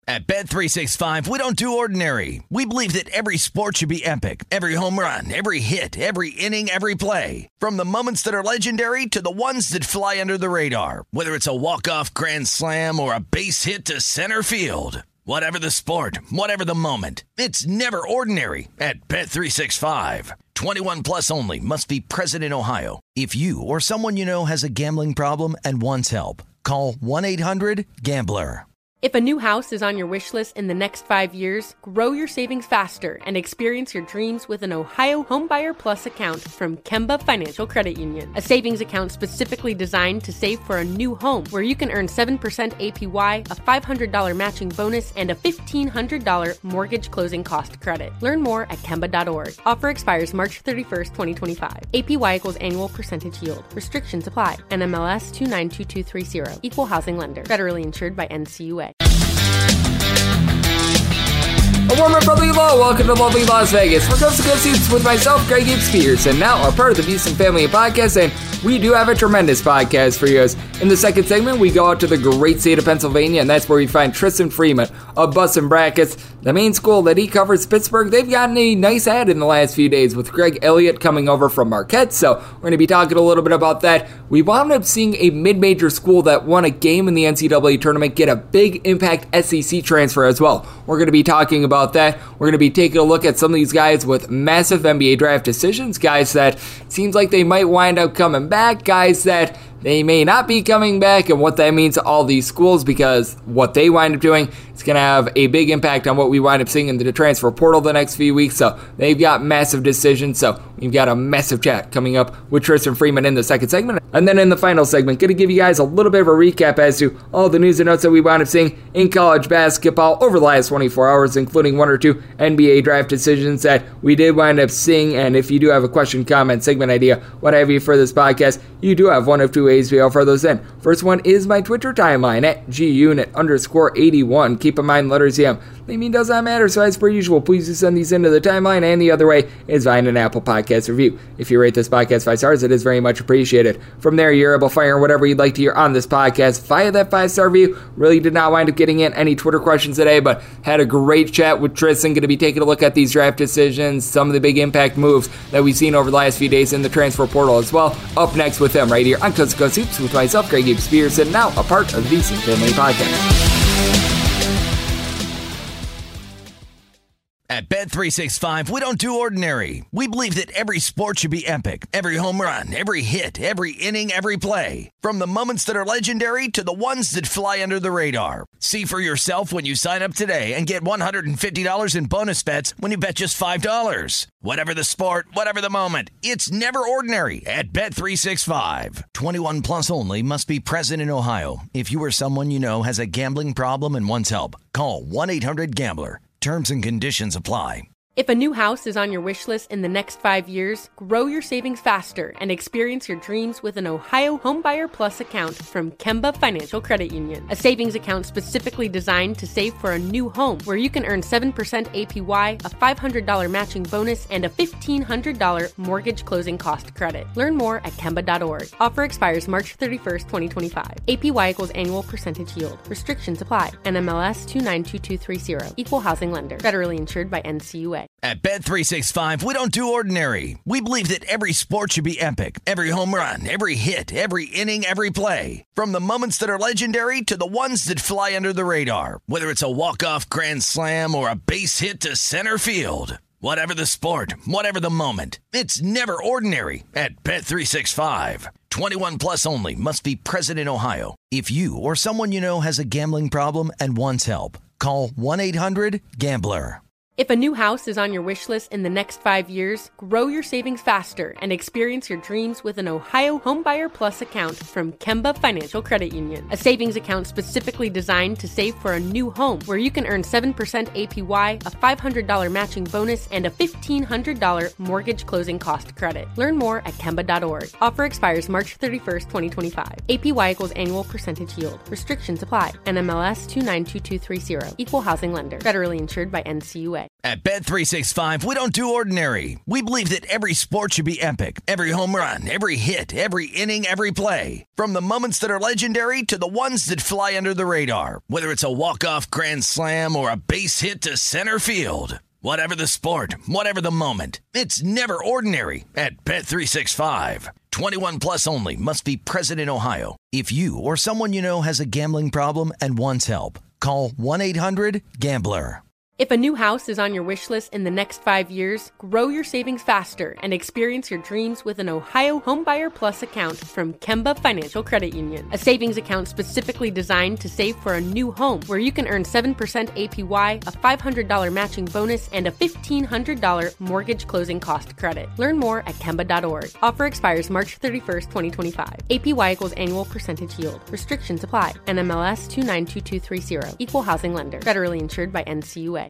At Bet365, we don't do ordinary. We believe that every sport should be epic. Every home run, every hit, every inning, every play. From the moments that are legendary to the ones that fly under the radar. Whether it's a walk-off grand slam or a base hit to center field. Whatever the sport, whatever the moment. It's never ordinary at Bet365. 21 plus only. Must be present in Ohio. If you or someone you know has a gambling problem and wants help, call 1-800-GAMBLER. If a new house is on your wish list in the next 5 years, grow your savings faster and experience your dreams with an Ohio Homebuyer Plus account from Kemba Financial Credit Union. A savings account specifically designed to save for a new home where you can earn 7% APY, a $500 matching bonus, and a $1,500 mortgage closing cost credit. Learn more at Kemba.org. Offer expires March 31st, 2025. APY equals annual percentage yield. Restrictions apply. NMLS 292230. Equal housing lender. Federally insured by NCUA. A warm and brotherly hello, welcome to lovely Las Vegas. For Coast to Coast Hoops with myself, Greg Gibbs Spears, and now a part of the Beeson Family Podcast, and we do have a tremendous podcast for you. In the second segment, we go out to the great state of Pennsylvania, and that's where we find Tristan Freeman of Bussin' Brackets. The main school that he covers, Pittsburgh, they've gotten a nice ad in the last few days with Greg Elliott coming over from Marquette, so we're going to be talking a little bit about that. We wound up seeing a mid-major school that won a game in the NCAA tournament get a big impact SEC transfer as well. We're going to be talking about that. We're going to be taking a look at some of these guys with massive NBA draft decisions, guys that seems like they might wind up coming back, guys that they may not be coming back, and what that means to all these schools, because what they wind up doing is going to have a big impact on what we wind up seeing in the transfer portal the next few weeks. So they've got massive decisions. So we've got a massive chat coming up with Tristan Freeman in the second segment. And then in the final segment, going to give you guys a little bit of a recap as to all the news and notes that we wound up seeing in college basketball over the last 24 hours, including one or two NBA draft decisions that we did wind up seeing. And if you do have a question, comment, segment idea, what have you for this podcast, you do have one of two ways we offer those in. First one is my Twitter timeline at gunit_81. Keep in mind, letters M. They mean does not matter, so as per usual, please do send these into the timeline, and the other way is via an Apple Podcast review. If you rate this podcast 5 stars, it is very much appreciated. From there, you're able to fire whatever you'd like to hear on this podcast via that 5-star review. Really did not wind up getting in any Twitter questions today, but had a great chat with Tristan. Going to be taking a look at these draft decisions, some of the big impact moves that we've seen over the last few days in the transfer portal as well. Up next with them right here on Coast to Coast Hoops with myself, Greg Gibbs Spears, and now a part of the Beeson Family Podcast. At Bet365, we don't do ordinary. We believe that every sport should be epic. Every home run, every hit, every inning, every play. From the moments that are legendary to the ones that fly under the radar. See for yourself when you sign up today and get $150 in bonus bets when you bet just $5. Whatever the sport, whatever the moment, it's never ordinary at Bet365. 21 plus only. Must be present in Ohio. If you or someone you know has a gambling problem and wants help, call 1-800-GAMBLER. Terms and conditions apply. If a new house is on your wish list in the next 5 years, grow your savings faster and experience your dreams with an Ohio Homebuyer Plus account from Kemba Financial Credit Union. A savings account specifically designed to save for a new home where you can earn 7% APY, a $500 matching bonus, and a $1,500 mortgage closing cost credit. Learn more at Kemba.org. Offer expires March 31st, 2025. APY equals annual percentage yield. Restrictions apply. NMLS 292230. Equal housing lender. Federally insured by NCUA. At Bet365, we don't do ordinary. We believe that every sport should be epic. Every home run, every hit, every inning, every play. From the moments that are legendary to the ones that fly under the radar. Whether it's a walk-off grand slam or a base hit to center field. Whatever the sport, whatever the moment. It's never ordinary at Bet365. 21 plus only. Must be present in Ohio. If you or someone you know has a gambling problem and wants help, call 1-800-GAMBLER. If a new house is on your wish list in the next 5 years, grow your savings faster and experience your dreams with an Ohio Homebuyer Plus account from Kemba Financial Credit Union. A savings account specifically designed to save for a new home where you can earn 7% APY, a $500 matching bonus, and a $1,500 mortgage closing cost credit. Learn more at Kemba.org. Offer expires March 31st, 2025. APY equals annual percentage yield. Restrictions apply. NMLS 292230. Equal housing lender. Federally insured by NCUA. At Bet365, we don't do ordinary. We believe that every sport should be epic. Every home run, every hit, every inning, every play. From the moments that are legendary to the ones that fly under the radar. Whether it's a walk-off grand slam or a base hit to center field. Whatever the sport, whatever the moment. It's never ordinary at Bet365. 21 plus only. Must be present in Ohio. If you or someone you know has a gambling problem and wants help, call 1-800-GAMBLER. If a new house is on your wish list in the next 5 years, grow your savings faster and experience your dreams with an Ohio Homebuyer Plus account from Kemba Financial Credit Union. A savings account specifically designed to save for a new home where you can earn 7% APY, a $500 matching bonus, and a $1,500 mortgage closing cost credit. Learn more at Kemba.org. Offer expires March 31st, 2025. APY equals annual percentage yield. Restrictions apply. NMLS 292230. Equal housing lender. Federally insured by NCUA.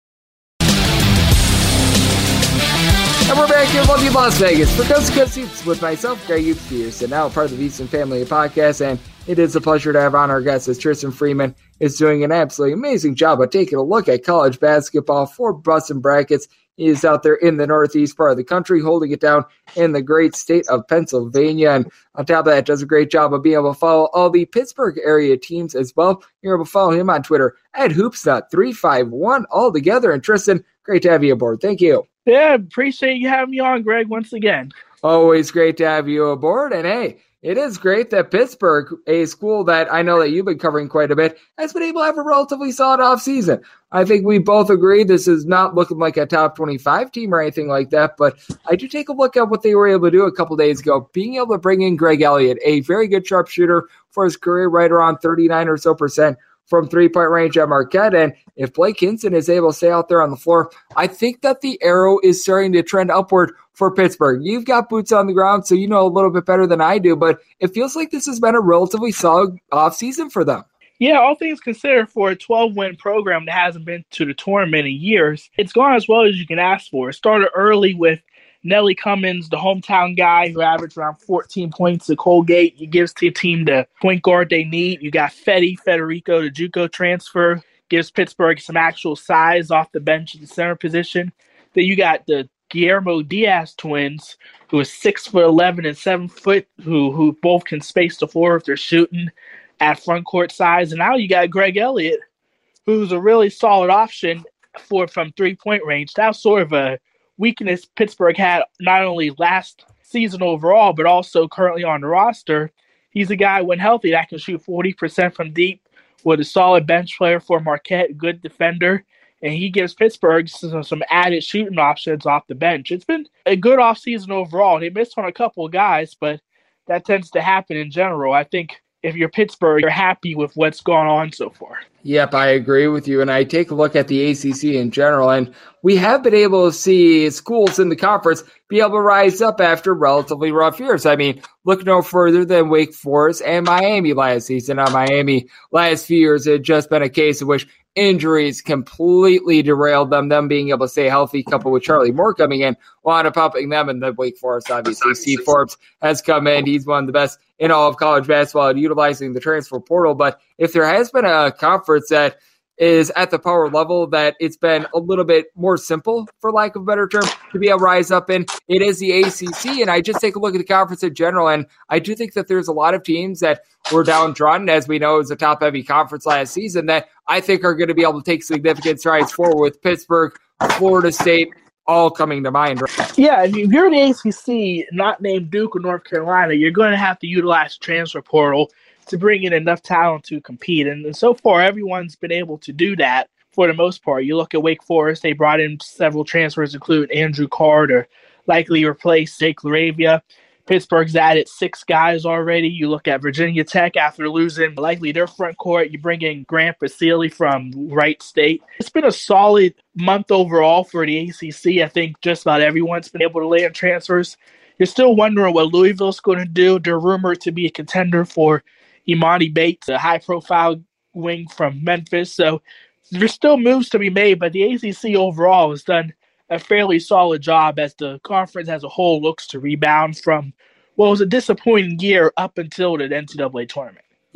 And we're back here in lovely Las Vegas for Coast to Coast Hoops with myself, Greg Hoops, and now part of the Beeson Family Podcast. And it is a pleasure to have on our guest as Tristan Freeman is doing an absolutely amazing job of taking a look at college basketball for Bussin' Brackets. He is out there in the northeast part of the country, holding it down in the great state of Pennsylvania. And on top of that, does a great job of being able to follow all the Pittsburgh area teams as well. You're able to follow him on Twitter at Hoopsnut351 all together. And Tristan, great to have you aboard. Thank you. Yeah, appreciate you having me on, Greg, once again. Always great to have you aboard. And hey, it is great that Pittsburgh, a school that I know that you've been covering quite a bit, has been able to have a relatively solid offseason. I think we both agree this is not looking like a top 25 team or anything like that, but I do take a look at what they were able to do a couple days ago, being able to bring in Greg Elliott, a very good sharpshooter for his career, right around 39 or so percent from three-point range at Marquette. And if Blake Hinson is able to stay out there on the floor, I think that the arrow is starting to trend upward for Pittsburgh. You've got boots on the ground, so you know a little bit better than I do, but it feels like this has been a relatively solid offseason for them. Yeah, all things considered, for a 12-win program that hasn't been to the tournament in years, it's gone as well as you can ask for. It started early with Nelly Cummins, the hometown guy who averaged around 14 points at Colgate. He gives the team the point guard they need. You got Federico, the JUCO transfer, gives Pittsburgh some actual size off the bench at the center position. Then you got the Guillermo Diaz twins, who is 6'11" and 7 foot, who both can space the floor if they're shooting at front court size. And now you got Greg Elliott, who's a really solid option from 3-point range. That's sort of a weakness Pittsburgh had not only last season overall, but also currently on the roster. He's a guy, when healthy, that can shoot 40% from deep, with a solid bench player for Marquette, good defender, and he gives Pittsburgh some added shooting options off the bench. It's been a good offseason overall. They missed on a couple of guys, but that tends to happen in general. I think if you're Pittsburgh, you're happy with what's gone on so far. Yep, I agree with you. And I take a look at the ACC in general, and we have been able to see schools in the conference be able to rise up after relatively rough years. I mean, look no further than Wake Forest and Miami last season. Now, Miami last few years had just been a case in which injuries completely derailed them being able to stay healthy, coupled with Charlie Moore coming in, wound up helping them. And then Wake Forest, obviously, Steve Forbes has come in. He's one of the best in all of college basketball at utilizing the transfer portal. But if there has been a conference that is at the power level that it's been a little bit more simple, for lack of a better term, to be able to rise up in, it is the ACC. And I just take a look at the conference in general, and I do think that there's a lot of teams that were downtrodden, as we know, it was a top-heavy conference last season, that I think are going to be able to take significant strides forward, with Pittsburgh, Florida State, all coming to mind. Yeah, if you're in the ACC, not named Duke or North Carolina, you're going to have to utilize transfer portal to bring in enough talent to compete. And so far, everyone's been able to do that for the most part. You look at Wake Forest, they brought in several transfers, including Andrew Carter, likely replace Jake LaRavia. Pittsburgh's added 6 guys already. You look at Virginia Tech after losing likely their front court. You bring in Grant Basile from Wright State. It's been a solid month overall for the ACC. I think just about everyone's been able to land transfers. You're still wondering what Louisville's going to do. They're rumored to be a contender for Imani Bates, a high-profile wing from Memphis. So there's still moves to be made, but the ACC overall has done a fairly solid job as the conference as a whole looks to rebound from what was a disappointing year up until the NCAA tournament.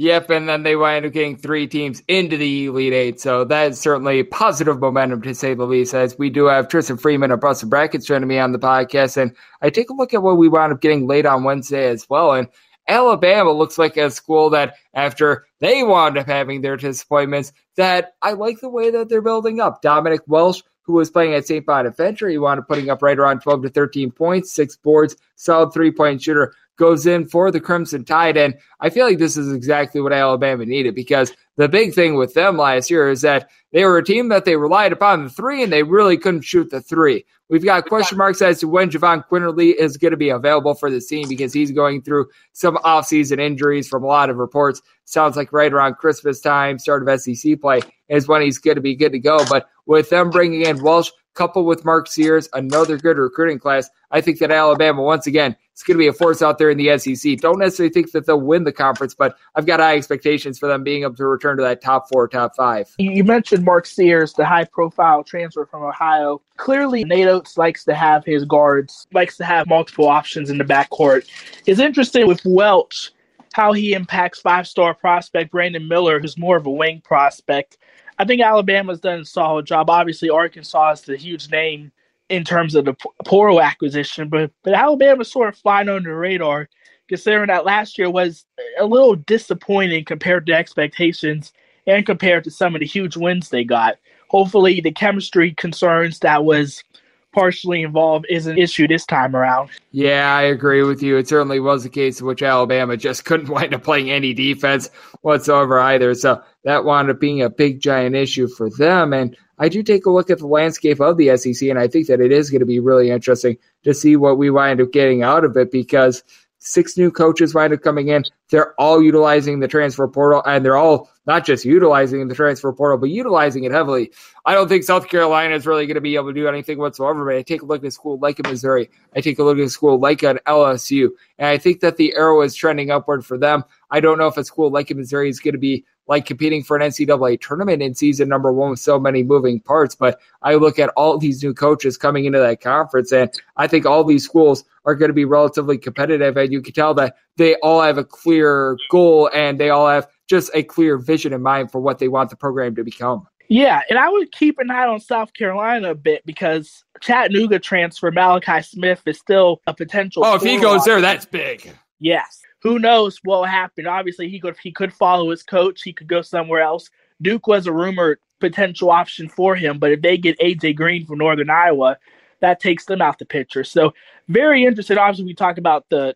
Yep, and then they wind up getting 3 teams into the Elite Eight, so that is certainly positive momentum to say the least, as we do have Tristan Freeman of Busted Brackets joining me on the podcast, and I take a look at what we wound up getting late on Wednesday as well, and Alabama looks like a school that after they wound up having their disappointments, that I like the way that they're building up. Dominic Welsh, who was playing at St. Bonaventure, he wound up putting up right around 12 to 13 points, 6 boards, solid 3-point shooter, goes in for the Crimson Tide, and I feel like this is exactly what Alabama needed, because the big thing with them last year is that they were a team that they relied upon the 3, and they really couldn't shoot the 3. We've got question marks as to when Javon Quinterly is going to be available for this team, because he's going through some offseason injuries from a lot of reports. Sounds like right around Christmas time, start of SEC play, is when he's going to be good to go. But with them bringing in Welsh, coupled with Mark Sears, another good recruiting class, I think that Alabama, once again, is going to be a force out there in the SEC. Don't necessarily think that they'll win the conference, but I've got high expectations for them being able to return to that top 4, top 5. You mentioned Mark Sears, the high-profile transfer from Ohio. Clearly, Nate Oates likes to have his guards, likes to have multiple options in the backcourt. It's interesting with Welch how he impacts 5-star prospect Brandon Miller, who's more of a wing prospect. I think Alabama's done a solid job. Obviously, Arkansas is the huge name in terms of the portal acquisition, but Alabama's sort of flying under the radar, considering that last year was a little disappointing compared to expectations and compared to some of the huge wins they got. Hopefully, the chemistry concerns that was partially involved is an issue this time around. Yeah, I agree with you. It certainly was a case in which Alabama just couldn't wind up playing any defense whatsoever either. So that wound up being a big, giant issue for them. And I do take a look at the landscape of the SEC, and I think that it is going to be really interesting to see what we wind up getting out of it, because 6 new coaches wind up coming in. They're all utilizing the transfer portal, and they're all not just utilizing the transfer portal, but utilizing it heavily. I don't think South Carolina is really going to be able to do anything whatsoever, but I take a look at a school like a Missouri. I take a look at a school like an LSU, and I think that the arrow is trending upward for them. I don't know if a school like a Missouri is going to be like competing for an NCAA tournament in season number 1 with so many moving parts, but I look at all these new coaches coming into that conference, and I think all these schools are going to be relatively competitive, and you can tell that they all have a clear goal and they all have just a clear vision in mind for what they want the program to become. Yeah, and I would keep an eye on South Carolina a bit, because Chattanooga transfer Malachi Smith is still a potential. Oh, if he goes there, that's big. Yes. Who knows what will happen? Obviously, he could follow his coach. He could go somewhere else. Duke was a rumored potential option for him, but if they get A.J. Green from Northern Iowa, that takes them out the picture. So very interested. Obviously, we talk about the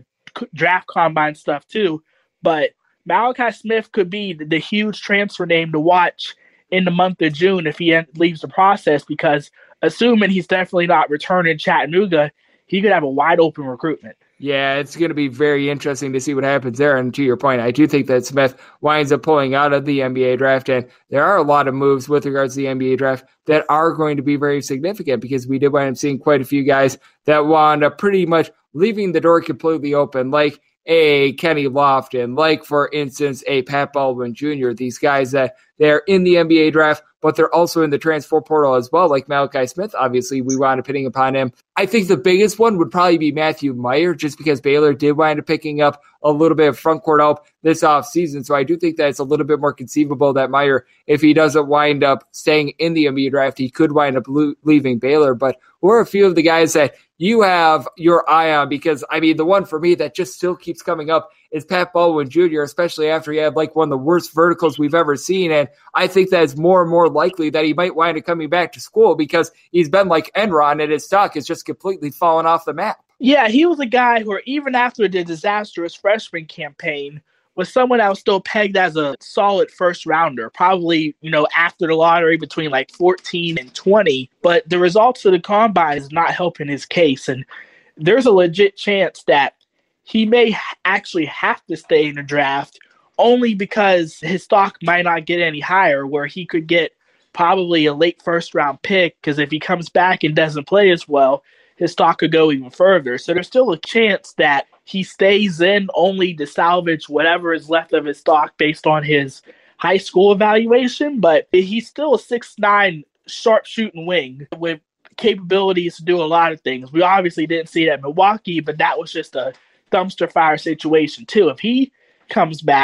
draft combine stuff too, but Malachi Smith could be the huge transfer name to watch in the month of June if he leaves the process, because assuming he's definitely not returning Chattanooga, he could have a wide open recruitment. Yeah, it's going to be very interesting to see what happens there. And to your point, I do think that Smith winds up pulling out of the NBA draft. And there are a lot of moves with regards to the NBA draft that are going to be very significant, because we did wind up seeing quite a few guys that wound up pretty much leaving the door completely open, like a Kenny Lofton, like, for instance, a Pat Baldwin Jr., these guys that they're in the NBA draft, but they're also in the transfer portal as well, like Malachi Smith. Obviously, we wound up hitting upon him. I think the biggest one would probably be Matthew Meyer, just because Baylor did wind up picking up a little bit of front court help this offseason. So I do think that it's a little bit more conceivable that Meyer, if he doesn't wind up staying in the NBA draft, he could wind up leaving Baylor. But who are a few of the guys that you have your eye on? Because, I mean, the one for me that just still keeps coming up is Pat Baldwin Jr., especially after he had like one of the worst verticals we've ever seen. And I think that it's more and more likely that he might wind up coming back to school, because he's been like Enron and his stock is just completely fallen off the map. Yeah, he was a guy who, even after the disastrous freshman campaign, was someone that was still pegged as a solid first rounder, probably, after the lottery between like 14 and 20. But the results of the combine is not helping his case. And there's a legit chance that he may actually have to stay in the draft, only because his stock might not get any higher, where he could get probably a late first round pick, because if he comes back and doesn't play as well, his stock could go even further. So there's still a chance that he stays in only to salvage whatever is left of his stock based on his high school evaluation. But he's still a 6'9" sharpshooting wing with capabilities to do a lot of things. We obviously didn't see that in Milwaukee, but that was just a dumpster fire situation too. If he comes back,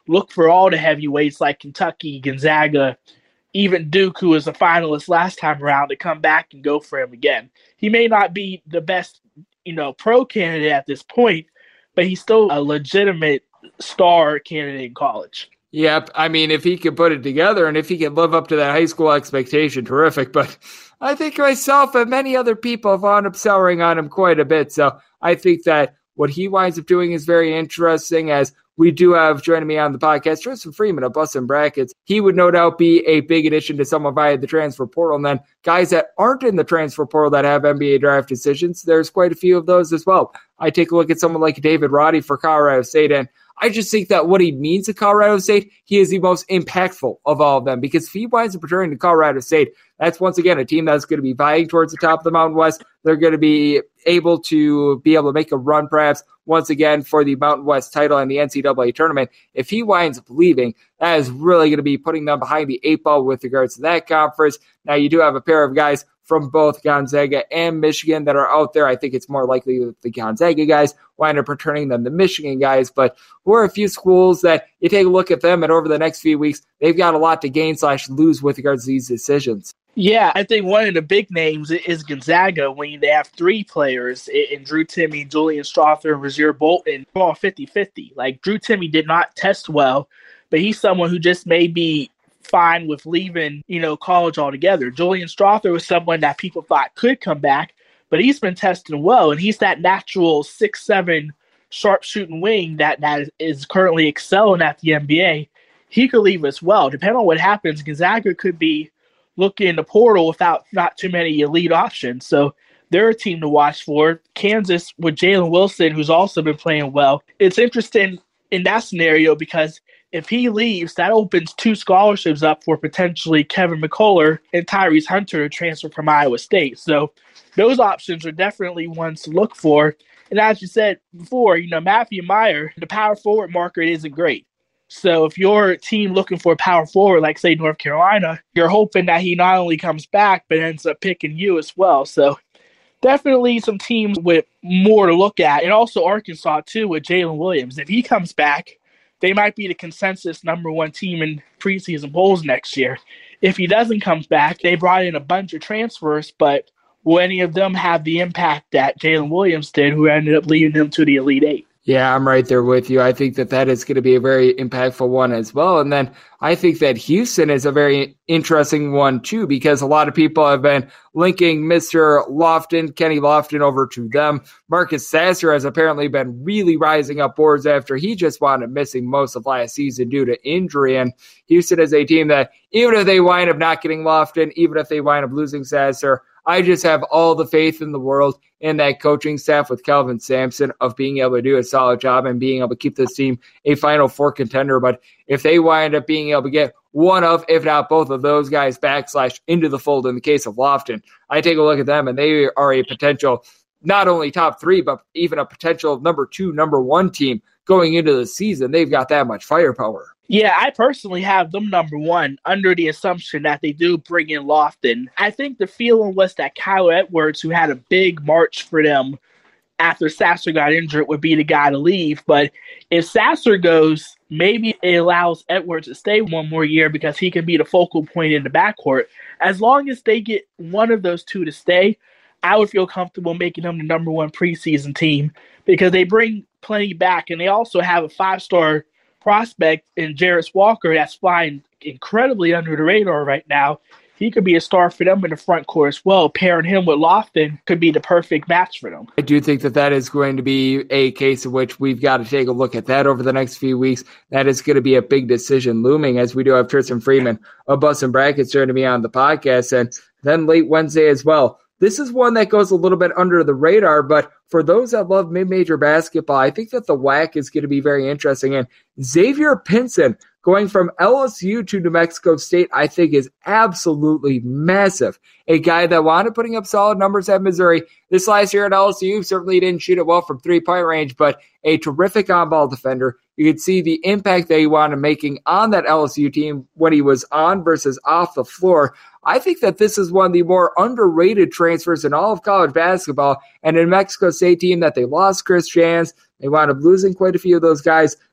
look for all the heavyweights like Kentucky, Gonzaga, even Duke, who was a finalist last time around, to come back and go for him again. He may not be the best, pro candidate at this point, but he's still a legitimate star candidate in college. Yep. I mean, if he can put it together and if he can live up to that high school expectation, terrific. But I think myself and many other people have wound up souring on him quite a bit. So I think that what he winds up doing is very interesting, as we do have joining me on the podcast, Tristan Freeman of Bustin' Brackets. He would no doubt be a big addition to someone via the transfer portal. And then guys that aren't in the transfer portal that have NBA draft decisions, there's quite a few of those as well. I take a look at someone like David Roddy for Colorado State, and I just think that what he means to Colorado State, he is the most impactful of all of them, because if he winds up returning to Colorado State, that's once again a team that's going to be vying towards the top of the Mountain West. They're going to be able to make a run perhaps once again for the Mountain West title in the NCAA tournament. If he winds up leaving, that is really going to be putting them behind the 8 ball with regards to that conference. Now, you do have a pair of guys from both Gonzaga and Michigan that are out there. I think it's more likely that the Gonzaga guys wind up returning than the Michigan guys, but who are a few schools that you take a look at them, and over the next few weeks, they've got a lot to gain / lose with regards to these decisions. Yeah, I think one of the big names is Gonzaga, when they have 3 players in Drew Timme, Julian Strawther, and Rasir Bolton, all 50-50. Like, Drew Timme did not test well, but he's someone who just may be fine with leaving, college altogether. Julian Strawther was someone that people thought could come back, but he's been testing well, and he's that natural 6'7" sharpshooting wing that is currently excelling at the NBA. He could leave as well. Depending on what happens, Gonzaga could be looking in the portal without not too many elite options. So they're a team to watch for. Kansas with Jalen Wilson, who's also been playing well. It's interesting in that scenario because if he leaves, that opens 2 scholarships up for potentially Kevin McCullough and Tyrese Hunter to transfer from Iowa State. So those options are definitely ones to look for. And as you said before, Matthew Mayer, the power forward market isn't great. So if you're a team looking for a power forward, like, say, North Carolina, you're hoping that he not only comes back, but ends up picking you as well. So definitely some teams with more to look at. And also Arkansas, too, with Jalen Williams. If he comes back, they might be the consensus number 1 team in preseason polls next year. If he doesn't come back, they brought in a bunch of transfers, but will any of them have the impact that Jalen Williams did, who ended up leading them to the Elite 8? Yeah, I'm right there with you. I think that is going to be a very impactful one as well. And then I think that Houston is a very interesting one too, because a lot of people have been linking Mr. Lofton, Kenny Lofton, over to them. Marcus Sasser has apparently been really rising up boards after he just wound up missing most of last season due to injury. And Houston is a team that, even if they wind up not getting Lofton, even if they wind up losing Sasser, I just have all the faith in the world in that coaching staff with Kelvin Sampson of being able to do a solid job and being able to keep this team a Final Four contender. But if they wind up being able to get one of, if not both of those guys back / into the fold in the case of Lofton, I take a look at them and they are a potential not only top 3, but even a potential number 2, number 1 team going into the season. They've got that much firepower. Yeah, I personally have them number 1 under the assumption that they do bring in Lofton. I think the feeling was that Kyle Edwards, who had a big March for them after Sasser got injured, would be the guy to leave. But if Sasser goes, maybe it allows Edwards to stay 1 more year because he can be the focal point in the backcourt. As long as they get one of those 2 to stay, I would feel comfortable making them the number 1 preseason team because they bring plenty back, and they also have a 5-star prospect in Jarris Walker that's flying incredibly under the radar right now. He could be a star for them in the front court as well. Pairing him with Lofton could be the perfect match for them. I do think that is going to be a case in which we've got to take a look at that over the next few weeks. That is going to be a big decision looming, as we do have Tristan Freeman of Bustin' Brackets joining me on the podcast, and then late Wednesday as well. This is one that goes a little bit under the radar, but for those that love mid-major basketball, I think that the WAC is going to be very interesting. And Xavier Pinson going from LSU to New Mexico State, I think is absolutely massive. A guy that wanted putting up solid numbers at Missouri. This last year at LSU certainly didn't shoot it well from 3-point range, but a terrific on-ball defender. You could see the impact that he wanted making on that LSU team when he was on versus off the floor. I think that this is one of the more underrated transfers in all of college basketball, and a New Mexico State team that they lost Chris Jans. They wound up losing quite a few of those guys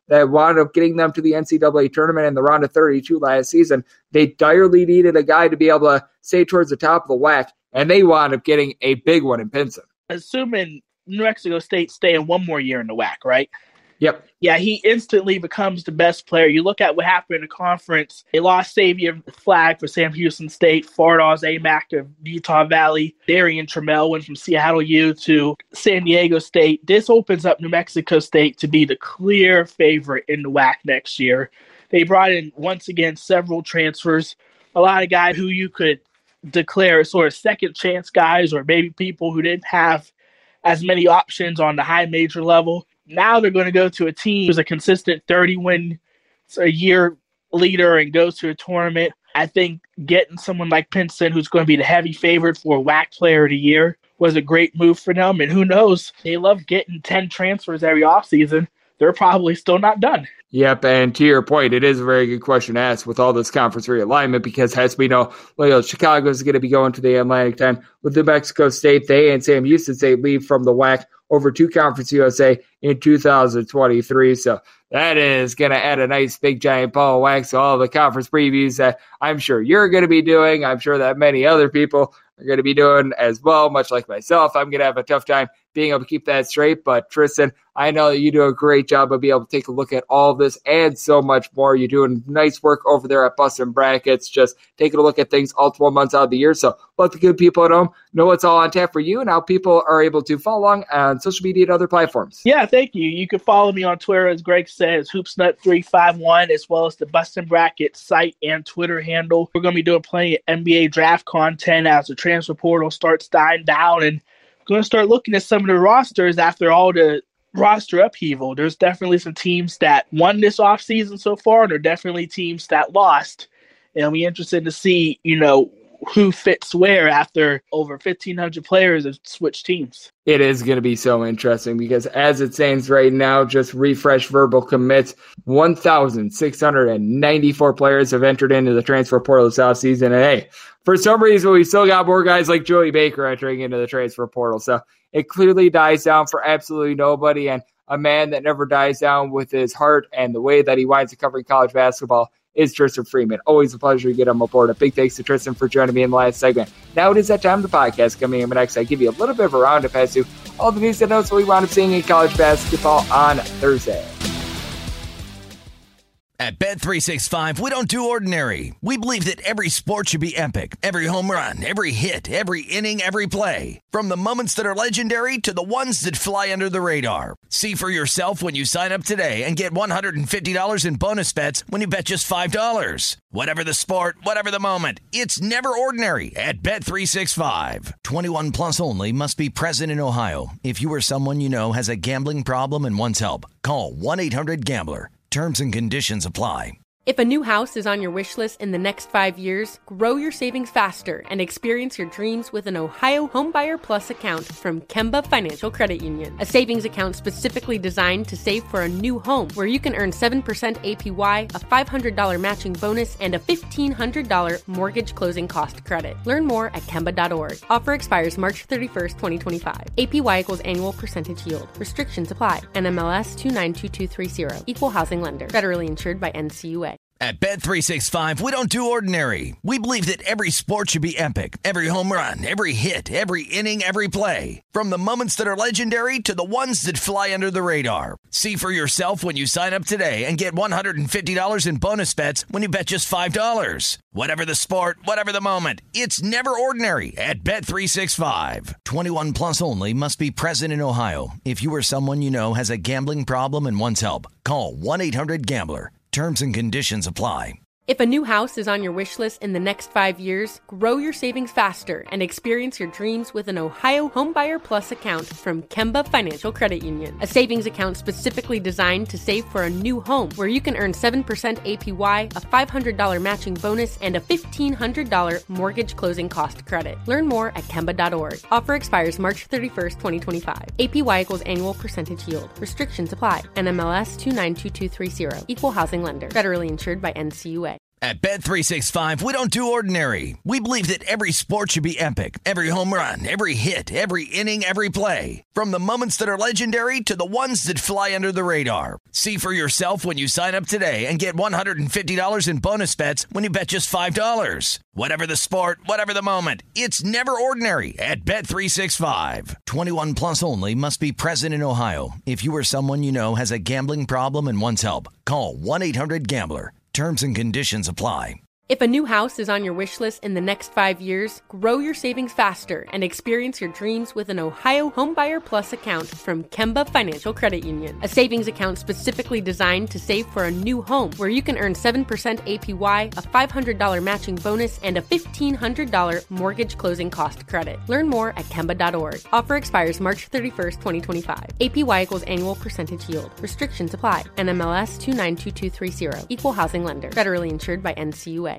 that wound up getting them to the NCAA tournament in the round of 32 last season. They direly needed a guy to be able to stay towards the top of the WAC, and they wound up getting a big one in Pinson. Assuming New Mexico State stay in one more year in the WAC, right? Yep. Yeah, he instantly becomes the best player. You look at what happened in the conference. They lost Xavier Flagg for Sam Houston State, Fardaws Amack of Utah Valley, Darian Trammell went from Seattle U to San Diego State. This opens up New Mexico State to be the clear favorite in the WAC next year. They brought in, once again, several transfers, a lot of guys who you could declare as sort of second chance guys or maybe people who didn't have as many options on the high major level. Now they're going to go to a team who's a consistent 30-win a year leader and goes to a tournament. I think getting someone like Pinson, who's going to be the heavy favorite for WAC Player of the Year, was a great move for them. And who knows, they love getting 10 transfers every offseason. They're probably still not done. Yep, and to your point, it is a very good question to ask with all this conference realignment because, as we know, Chicago is going to be going to the Atlantic 10. With New Mexico State, they and Sam Houston State leave from the WAC over to Conference USA in 2023. So that is going to add a nice big giant ball of wax to all the conference previews that I'm sure you're going to be doing. I'm sure that many other people are going to be doing as well, much like myself. I'm going to have a tough time being able to keep that straight. But Tristan, I know that you do a great job of being able to take a look at all of this and so much more. You're doing nice work over there at Bustin' Brackets, just taking a look at things all 12 months out of the year. So let the good people at home know what's all on tap for you and how people are able to follow along on social media and other platforms. Yeah, thank you. You can follow me on Twitter, as Greg says, HoopsNut351, as well as the Bustin' Brackets site and Twitter handle. We're going to be doing plenty of NBA draft content as the transfer portal starts dying down, and going to start looking at some of the rosters after all the roster upheaval. There's definitely some teams that won this offseason so far, and there are definitely teams that lost. And it'll be interesting to see, who fits where after over 1,500 players have switched teams. It is going to be so interesting because as it stands right now, just refresh verbal commits, 1,694 players have entered into the transfer portal this offseason. And hey, for some reason, we still got more guys like Joey Baker entering into the transfer portal. So it clearly dies down for absolutely nobody. And a man that never dies down with his heart and the way that he winds up covering college basketball is Tristan Freeman. Always a pleasure to get him aboard. A big thanks to Tristan for joining me in the last segment. Now it is that time of the podcast. Coming up next, I give you a little bit of a roundup as to all the news and notes that we wound up seeing in college basketball on Thursday. At Bet365, we don't do ordinary. We believe that every sport should be epic. Every home run, every hit, every inning, every play. From the moments that are legendary to the ones that fly under the radar. See for yourself when you sign up today and get $150 in bonus bets when you bet just $5. Whatever the sport, whatever the moment, it's never ordinary at Bet365. 21 plus only. Must be present in Ohio. If you or someone you know has a gambling problem and wants help, call 1-800-GAMBLER. Terms and conditions apply. If a new house is on your wish list in the next 5 years, grow your savings faster and experience your dreams with an Ohio Homebuyer Plus account from Kemba Financial Credit Union. A savings account specifically designed to save for a new home where you can earn 7% APY, a $500 matching bonus, and a $1,500 mortgage closing cost credit. Learn more at Kemba.org. Offer expires March 31st, 2025. APY equals annual percentage yield. Restrictions apply. NMLS 292230. Equal housing lender. Federally insured by NCUA. At Bet365, we don't do ordinary. We believe that every sport should be epic. Every home run, every hit, every inning, every play. From the moments that are legendary to the ones that fly under the radar. See for yourself when you sign up today and get $150 in bonus bets when you bet just $5. Whatever the sport, whatever the moment, it's never ordinary at Bet365. 21 plus only. Must be present in Ohio. If you or someone you know has a gambling problem and wants help, call 1-800-GAMBLER. Terms and conditions apply. If a new house is on your wish list in the next 5 years, grow your savings faster and experience your dreams with an Ohio Homebuyer Plus account from Kemba Financial Credit Union. A savings account specifically designed to save for a new home where you can earn 7% APY, a $500 matching bonus, and a $1,500 mortgage closing cost credit. Learn more at Kemba.org. Offer expires March 31st, 2025. APY equals annual percentage yield. Restrictions apply. NMLS 292230. Equal housing lender. Federally insured by NCUA. At Bet365, we don't do ordinary. We believe that every sport should be epic. Every home run, every hit, every inning, every play. From the moments that are legendary to the ones that fly under the radar. See for yourself when you sign up today and get $150 in bonus bets when you bet just $5. Whatever the sport, whatever the moment, it's never ordinary at Bet365. 21 plus only. Must be present in Ohio. If you or someone you know has a gambling problem and wants help, call 1-800-GAMBLER. Terms and conditions apply. If a new house is on your wish list in the next 5 years, grow your savings faster and experience your dreams with an Ohio Homebuyer Plus account from Kemba Financial Credit Union. A savings account specifically designed to save for a new home where you can earn 7% APY, a $500 matching bonus, and a $1,500 mortgage closing cost credit. Learn more at Kemba.org. Offer expires March 31st, 2025. APY equals annual percentage yield. Restrictions apply. NMLS 292230. Equal housing lender. Federally insured by NCUA.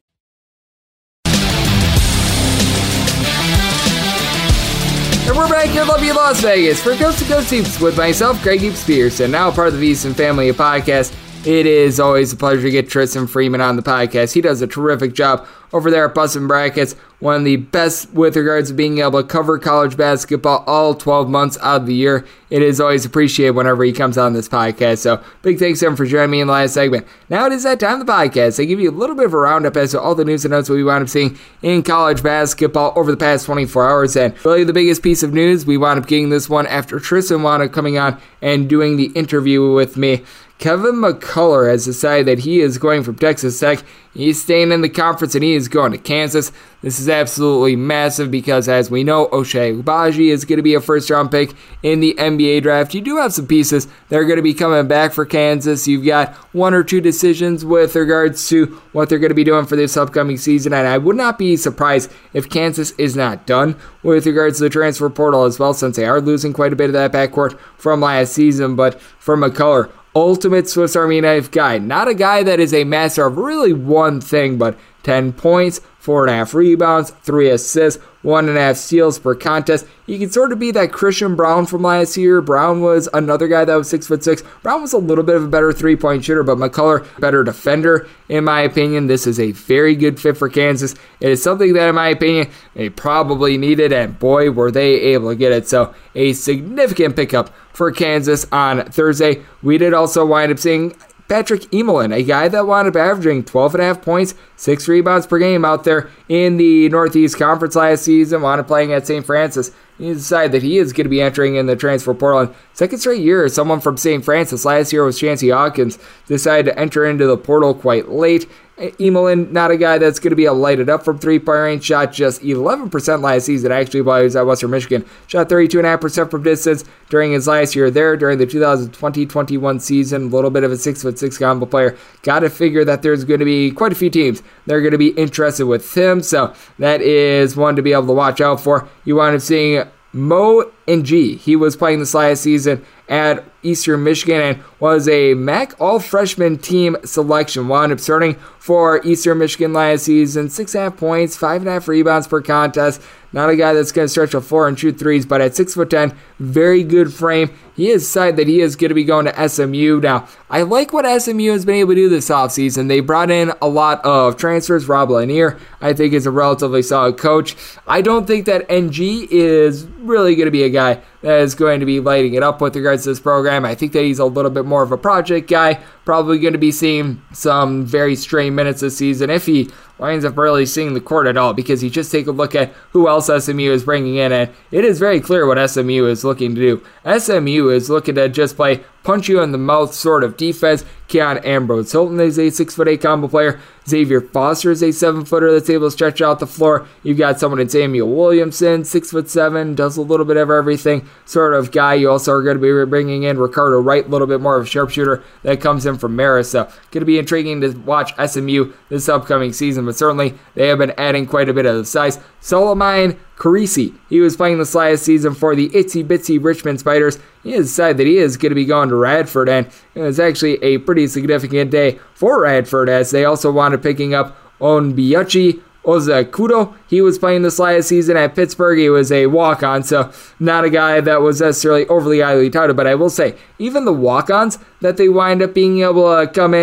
And we're back here in lovely Las Vegas for Coast to Coast Hoops with myself, Greg Hoops Pearson, now part of the VSiN Family Podcast. It is always a pleasure to get Tristan Freeman on the podcast. He does a terrific job over there at Bussin' Brackets, one of the best with regards to being able to cover college basketball all 12 months out of the year. It is always appreciated whenever he comes on this podcast, so big thanks to him for joining me in the last segment. Now it is that time of the podcast. I give you a little bit of a roundup as to all the news and notes that we wound up seeing in college basketball over the past 24 hours, and really the biggest piece of news, we wound up getting this one after Tristan wound up coming on and doing the interview with me. Kevin McCullar has decided that he is going from Texas Tech. He's staying in the conference and he is going to Kansas. This is absolutely massive because, as we know, Ochai Agbaji is going to be a first-round pick in the NBA draft. You do have some pieces that are going to be coming back for Kansas. You've got one or two decisions with regards to what they're going to be doing for this upcoming season, and I would not be surprised if Kansas is not done with regards to the transfer portal as well, since they are losing quite a bit of that backcourt from last season. But for McCullar, ultimate Swiss Army knife guy. Not a guy that is a master of really one thing, but 10 points, 4.5 rebounds, 3 assists, 1.5 steals per contest. He can sort of be that Christian Braun from last year. Braun was another guy that was 6'6". Braun was a little bit of a better three-point shooter, but McCullar, better defender, in my opinion. This is a very good fit for Kansas. It is something that, in my opinion, they probably needed, and boy, were they able to get it. So, a significant pickup for Kansas on Thursday. We did also wind up seeing Patrick Emelin, a guy that wound up averaging 12.5 points, 6 rebounds per game out there in the Northeast Conference last season, wound up playing at St. Francis. He decided that he is going to be entering in the transfer portal. And second straight year, someone from St. Francis, last year was Chancey Hawkins, decided to enter into the portal quite late. Emelin, not a guy that's going to be lighted up from three-point range, shot just 11% last season, actually, while he was at Western Michigan. Shot 32.5% from distance during his last year there, during the 2020-21 season. A little bit of a 6'6" combo player. Got to figure that there's going to be quite a few teams that are going to be interested with him, so that is one to be able to watch out for. You wind up seeing Mo Ng. He was playing this last season at Eastern Michigan and was a MAC all-freshman team selection. Wound up starting for Eastern Michigan last season. 6.5 points, 5.5 rebounds per contest. Not a guy that's going to stretch the floor and shoot threes, but at 6'10", very good frame. He has decided that he is going to be going to SMU. Now, I like what SMU has been able to do this offseason. They brought in a lot of transfers. Rob Lanier, I think, is a relatively solid coach. I don't think that NG is really going to be a guy that is going to be lighting it up with regards to this program. I think that he's a little bit more of a project guy. Probably going to be seeing some very stray minutes this season, if he winds up really seeing the court at all, because you just take a look at who else SMU is bringing in, and it is very clear what SMU is looking to do. SMU is looking to just play punch you in the mouth sort of defense. Keon Ambrose Hilton is a 6'8" combo player. Xavier Foster is a 7-footer that's able to stretch out the floor. You've got someone in Samuel Williamson, 6'7", does a little bit of everything sort of guy. You also are going to be bringing in Ricardo Wright, a little bit more of a sharpshooter that comes in from Marist. So going to be intriguing to watch SMU this upcoming season, but certainly they have been adding quite a bit of size. Solomon Carisi, he was playing this last season for the itsy bitsy Richmond Spiders. He has decided that he is going to be going to Radford, and it was actually a pretty significant day for Radford, as they also wound up picking up Onbiachi Ozakudo. He was playing this last season at Pittsburgh. He was a walk-on, so not a guy that was necessarily overly highly touted, but I will say, even the walk-ons that they wind up being able to come in,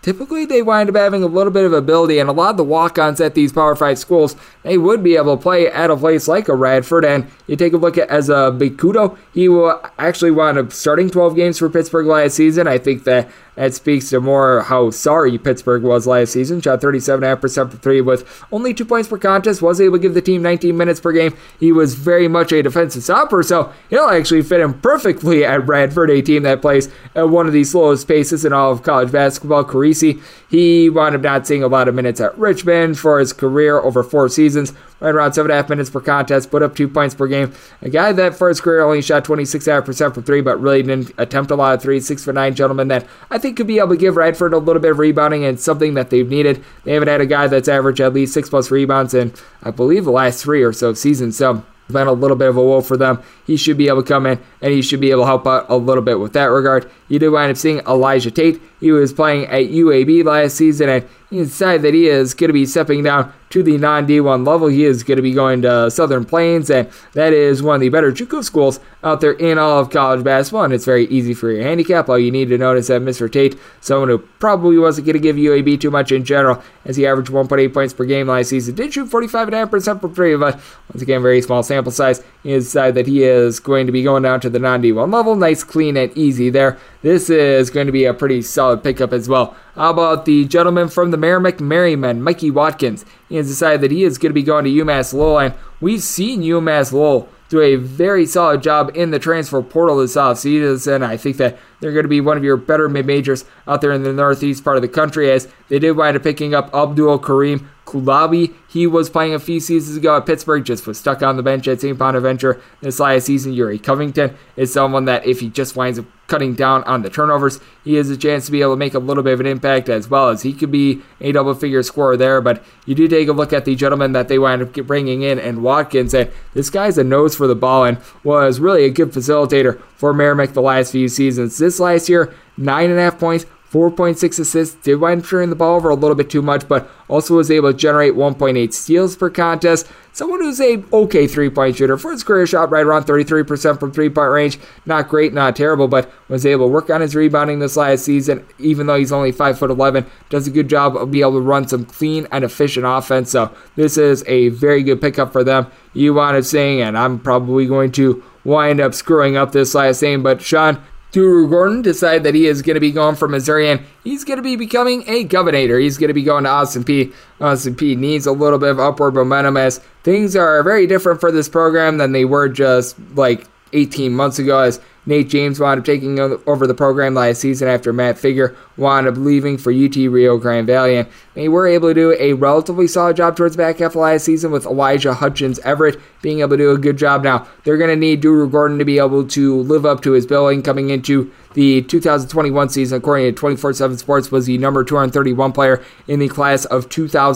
typically they wind up having a little bit of ability, and a lot of the walk-ons at these Power 5 schools, they would be able to play at a place like a Radford. And you take a look at Eza Bikudo, he will actually wind up starting 12 games for Pittsburgh last season. I think that speaks to more how sorry Pittsburgh was last season. Shot 37.5% for three with only 2 points per contest, was able to give the team 19 minutes per game. He was very much a defensive stopper, so he'll actually fit in perfectly at Radford, a team that plays at one of the slowest paces in all of college basketball. Carisi, he wound up not seeing a lot of minutes at Richmond for his career over 4 seasons. Right around 7.5 minutes per contest, put up 2 points per game. A guy that for his career only shot 26.5% from three, but really didn't attempt a lot of threes. 6'9" gentleman that I think could be able to give Radford a little bit of rebounding, and something that they've needed. They haven't had a guy that's averaged at least 6+ rebounds in, I believe, the last 3 or so seasons. So it's been a little bit of a woe for them. He should be able to come in, and he should be able to help out a little bit with that regard. You did wind up seeing Elijah Tate. He was playing at UAB last season, and he decided that he is going to be stepping down to the non-D1 level. He is going to be going to Southern Plains, and that is one of the better JUCO schools out there in all of college basketball, and it's very easy for your handicap. All you need to notice that Mr. Tate, someone who probably wasn't going to give UAB too much in general, as he averaged 1.8 points per game last season, did shoot 45.5% from three, but once again, very small sample size. He has decided that he is going to be going down to the non-D1 level. Nice, clean, and easy there. This is going to be a pretty solid pickup as well. How about the gentleman from the Merrimack Merrymen, Mikey Watkins? He has decided that he is going to be going to UMass Lowell, and we've seen UMass Lowell do a very solid job in the transfer portal this offseason. I think that they're going to be one of your better mid-majors out there in the northeast part of the country, as they did wind up picking up Abdul Kareem Kulabi. He was playing a few seasons ago at Pittsburgh, just was stuck on the bench at St. Bonaventure this last season. Yuri Covington is someone that if he just winds up cutting down on the turnovers, he has a chance to be able to make a little bit of an impact, as well as he could be a double-figure scorer there. But you do take a look at the gentleman that they wind up bringing in, and Watkins, and this guy's a nose for the ball and was really a good facilitator for Merrimack the last few seasons. This last year, 9.5 points, 4.6 assists, did wind up turning the ball over a little bit too much, but also was able to generate 1.8 steals per contest. Someone who's a okay three-point shooter. For his career, shot right around 33% from three-point range. Not great, not terrible, but was able to work on his rebounding this last season, even though he's only 5'11". Does a good job of being able to run some clean and efficient offense. So this is a very good pickup for them. You wound up saying, and I'm probably going to wind up screwing up this last name, but Sean Duru Gordon decided that he is going to be going from Missouri, and he's going to be becoming a governor. He's going to be going to Austin Peay. Austin Peay needs a little bit of upward momentum, as things are very different for this program than they were just like 18 months ago, as Nate James wound up taking over the program last season after Matt Figure wound up leaving for UT Rio Grande Valley, and they were able to do a relatively solid job towards the back half of last season with Elijah Hutchins Everett being able to do a good job. Now, they're going to need Duru Gordon to be able to live up to his billing coming into the 2021 season. According to 24/7 Sports, was the number 231 player in the class of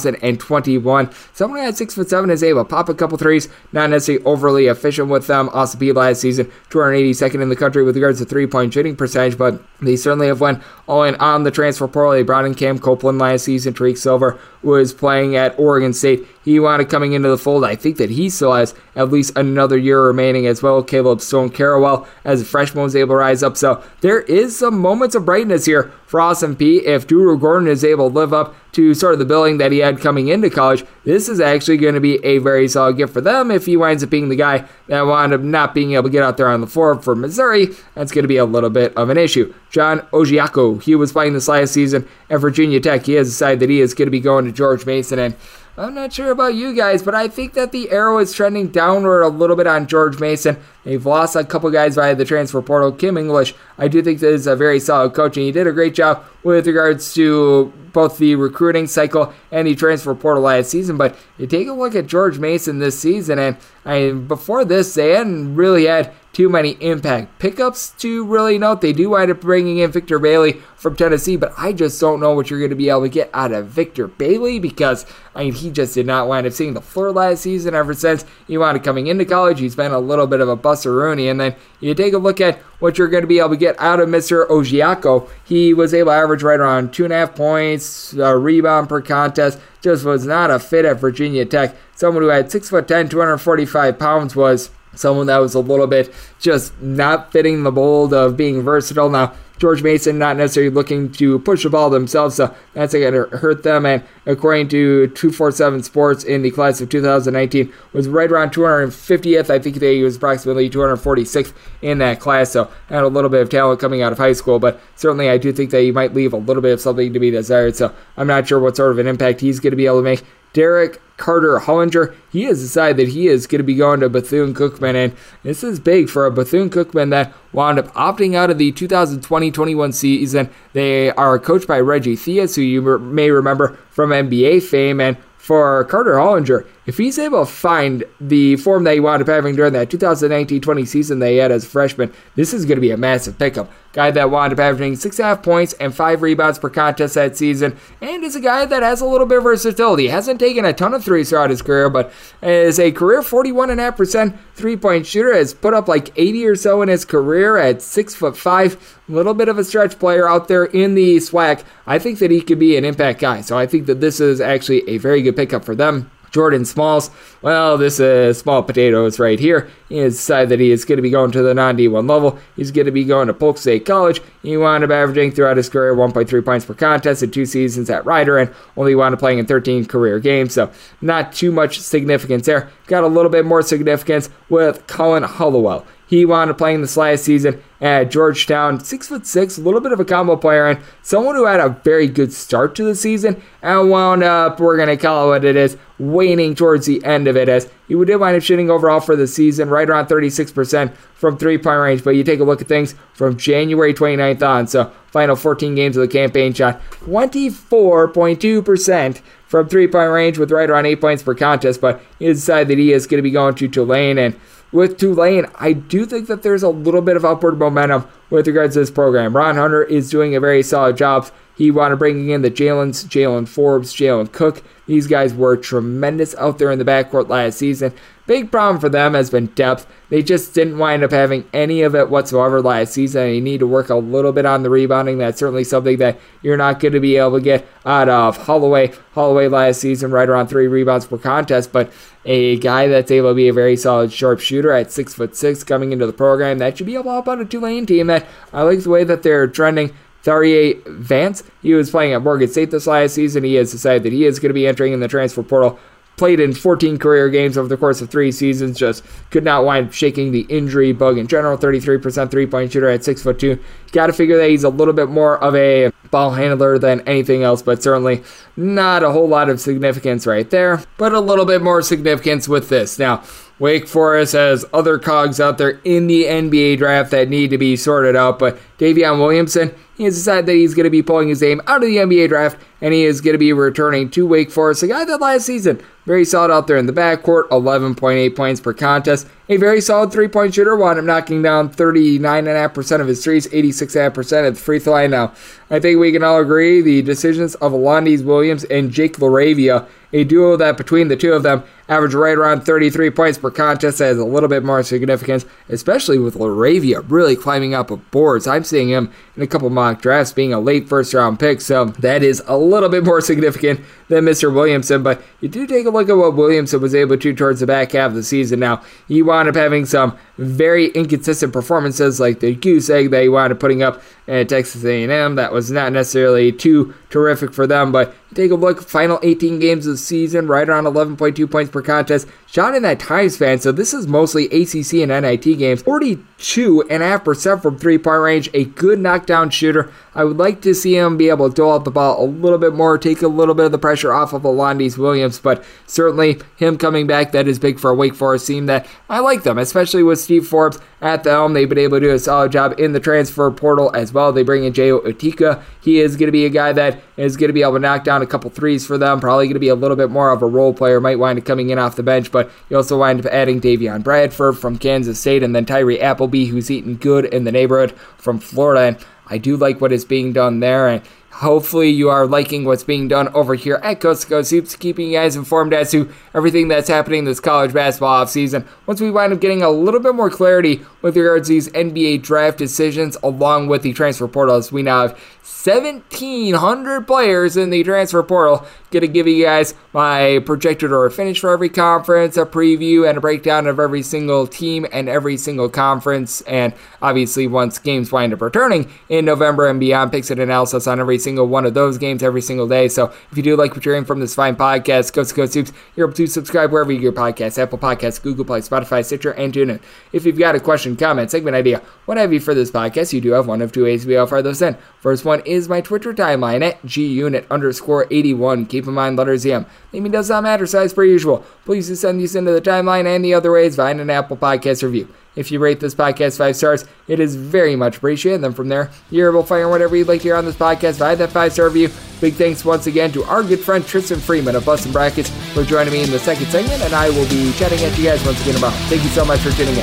2021. Someone who had 6'7" is able to pop a couple threes, not necessarily overly efficient with them. Austin Peay last season, 282nd in the country with regards to three-point shooting percentage, but they certainly have went all in on the transfer portal. They brought in Cam Copeland last season. Tariq Silver was playing at Oregon State. He wound up coming into the fold. I think that he still has at least another year remaining as well. Caleb Stone Carrawell, as a freshman, was able to rise up. So there is some moments of brightness here for Austin Peay. If Duru Gordon is able to live up to sort of the billing that he had coming into college, this is actually going to be a very solid gift for them. If he winds up being the guy that wound up not being able to get out there on the floor for Missouri, that's going to be a little bit of an issue. John Ojiako, he was playing this last season at Virginia Tech. He has decided that he is going to be going to George Mason, and I'm not sure about you guys, but I think that the arrow is trending downward a little bit on George Mason. They've lost a couple guys via the transfer portal. Kim English, I do think that is a very solid coach, and he did a great job with regards to both the recruiting cycle and the transfer portal last season. But you take a look at George Mason this season, and before this, they hadn't really had too many impact pickups to really note. They do wind up bringing in Victor Bailey from Tennessee, but I just don't know what you're going to be able to get out of Victor Bailey, because he just did not wind up seeing the floor last season. Ever since he wound up coming into college, he's been a little bit of a buster-rooney. And then you take a look at what you're going to be able to get out of Mr. Ojiako. He was able to average right around 2.5 points, a rebound per contest. Just was not a fit at Virginia Tech. Someone who had 6'10", 245 pounds was someone that was a little bit just not fitting the mold of being versatile. Now, George Mason not necessarily looking to push the ball themselves, so that's going to hurt them. And according to 247 Sports, in the class of 2019, was right around 250th. I think that he was approximately 246th in that class, so had a little bit of talent coming out of high school, but certainly I do think that he might leave a little bit of something to be desired, so I'm not sure what sort of an impact he's going to be able to make. Derek Carter Hollinger, he has decided that he is going to be going to Bethune-Cookman, and this is big for a Bethune-Cookman that wound up opting out of the 2020-21 season. They are coached by Reggie Theus, who you may remember from NBA fame, and for Carter Hollinger, if he's able to find the form that he wound up having during that 2019-20 season that he had as a freshman, this is going to be a massive pickup. Guy that wound up averaging 6.5 points and 5 rebounds per contest that season, and is a guy that has a little bit of versatility. Hasn't taken a ton of threes throughout his career, but is a career 41.5% three-point shooter. Has put up like 80 or so in his career at 6'5". A little bit of a stretch player out there in the SWAC. I think that he could be an impact guy, so I think that this is actually a very good pickup for them. Jordan Smalls, well, this is small potatoes right here. He has decided that he is going to be going to the non-D1 level. He's going to be going to Polk State College. He wound up averaging throughout his career 1.3 points per contest in 2 seasons at Rider, and only wound up playing in 13 career games, so not too much significance there. Got a little bit more significance with Colin Hollowell. He wound up playing this last season at Georgetown, 6'6", a little bit of a combo player, and someone who had a very good start to the season, and wound up, we're going to call it what it is, waning towards the end of it, as he did wind up shooting overall for the season right around 36% from three-point range. But you take a look at things from January 29th on, so final 14 games of the campaign, shot 24.2% from three-point range with right around 8 points per contest. But he decided that he is going to be going to Tulane, and with Tulane, I do think that there's a little bit of upward momentum with regards to this program. Ron Hunter is doing a very solid job. He wound up bringing in the Jalen Forbes, Jalen Cook. These guys were tremendous out there in the backcourt last season. Big problem for them has been depth. They just didn't wind up having any of it whatsoever last season, and you need to work a little bit on the rebounding. That's certainly something that you're not going to be able to get out of Holloway. Holloway last season, right around 3 rebounds per contest, but a guy that's able to be a very solid sharpshooter at 6'6" coming into the program, that should be able to help out a Tulane team that I like the way that they're trending. Thaurier Vance, he was playing at Morgan State this last season. He has decided that he is going to be entering in the transfer portal. Played in 14 career games over the course of 3 seasons, just could not wind up shaking the injury bug in general. 33% three-point shooter at 6'2". Got to figure that he's a little bit more of a ball handler than anything else, but certainly not a whole lot of significance right there. But a little bit more significance with this. Now, Wake Forest has other cogs out there in the NBA draft that need to be sorted out, but Davion Williamson, he has decided that he's going to be pulling his name out of the NBA draft, and he is going to be returning to Wake Forest, a guy that last season, very solid out there in the backcourt, 11.8 points per contest, a very solid three-point shooter, wound up knocking down 39.5% of his threes, 86.5% at the free throw line. Now, I think we can all agree the decisions of Alondes Williams and Jake LaRavia, a duo that between the two of them average right around 33 points per contest, has a little bit more significance, especially with LaRavia really climbing up boards. I'm seeing him in a couple mock drafts being a late first-round pick, so that is a little bit more significant than Mr. Williamson. But you do take a look at what Williamson was able to toward the back half of the season. Now, he wound up having some very inconsistent performances, like the goose egg that he wound up putting up at Texas A&M. That was not necessarily too terrific for them, but take a look, final 18 games of the season, right around 11.2 points per contest, shot in that time span, so this is mostly ACC and NIT games, 42.5% from three-point range, a good knockdown shooter. I would like to see him be able to dole out the ball a little bit more, take a little bit of the pressure off of Alondes Williams, but certainly him coming back, that is big for a Wake Forest team that I like them, especially with Steve Forbes at the helm. They've been able to do a solid job in the transfer portal as well. They bring in J.O. Utika. He is going to be a guy that is going to be able to knock down a couple threes for them, probably going to be a little bit more of a role player, might wind up coming in off the bench, but you also wind up adding Davion Bradford from Kansas State, and then Tyree Appleby, who's eating good in the neighborhood from Florida, and I do like what is being done there, and Hopefully you are liking what's being done over here at Coast to Coast Hoops, keeping you guys informed as to everything that's happening this college basketball offseason. Once we wind up getting a little bit more clarity with regards to these NBA draft decisions, along with the transfer portals, we now have 1,700 players in the transfer portal. Going to give you guys my projected order finish for every conference, a preview, and a breakdown of every single team and every single conference. And obviously, once games wind up returning in November and beyond, picks and analysis on every single one of those games every single day. So if you do like what you're hearing from this fine podcast, Coast to Coast Hoops, you're able to subscribe wherever you get your podcasts, Apple Podcasts, Google Play, Spotify, Stitcher, and TuneIn. If you've got a question, comment, segment idea, what have you for this podcast, you do have one of two ways we offer those in. First one is my Twitter timeline at gunit_81. Keep in mind, letters EM. Naming does not matter, size per usual. Please do send these into the timeline, and the other way is find an Apple Podcast review. If you rate this podcast 5 stars, it is very much appreciated. And then from there, you're able to fire whatever you'd like to hear on this podcast via that 5-star review. Big thanks once again to our good friend Tristan Freeman of Bustin' Brackets for joining me in the second segment, and I will be chatting at you guys once again tomorrow. Thank you so much for tuning in.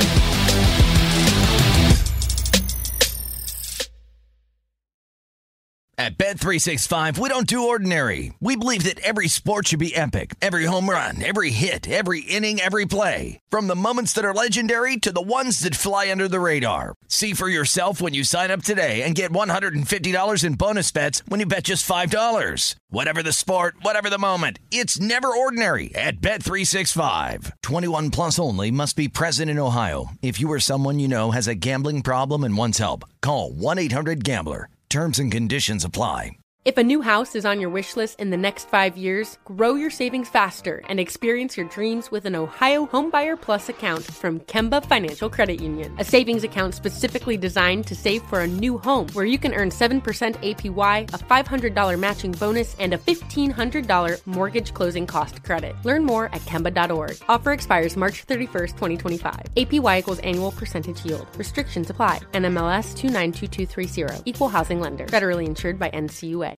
At Bet365, we don't do ordinary. We believe that every sport should be epic. Every home run, every hit, every inning, every play. From the moments that are legendary to the ones that fly under the radar. See for yourself when you sign up today and get $150 in bonus bets when you bet just $5. Whatever the sport, whatever the moment, it's never ordinary at Bet365. 21 plus only. Must be present in Ohio. If you or someone you know has a gambling problem and wants help, call 1-800-GAMBLER. Terms and conditions apply. If a new house is on your wish list in the next 5 years, grow your savings faster and experience your dreams with an Ohio Homebuyer Plus account from Kemba Financial Credit Union. A savings account specifically designed to save for a new home, where you can earn 7% APY, a $500 matching bonus, and a $1,500 mortgage closing cost credit. Learn more at Kemba.org. Offer expires March 31st, 2025. APY equals annual percentage yield. Restrictions apply. NMLS 292230. Equal housing lender. Federally insured by NCUA.